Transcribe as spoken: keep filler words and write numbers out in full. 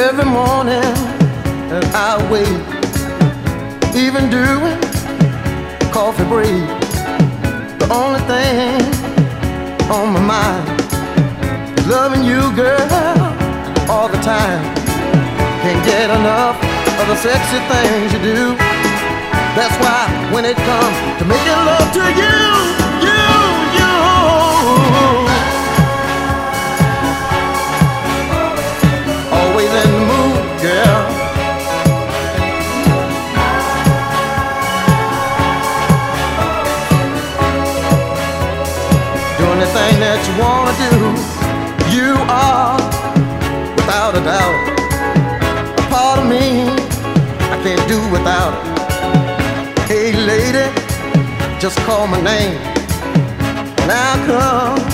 every morning that I wake, even during coffee break. The only thing on my mind is loving you, girl, all the time. Can't get enough of the sexy things you do. That's why when it comes to making love to you, you, you, always in the mood, girl. Do anything that you wanna do. You are, without a doubt, a part of me I can't do without it. Hey lady, just call my name and I'll come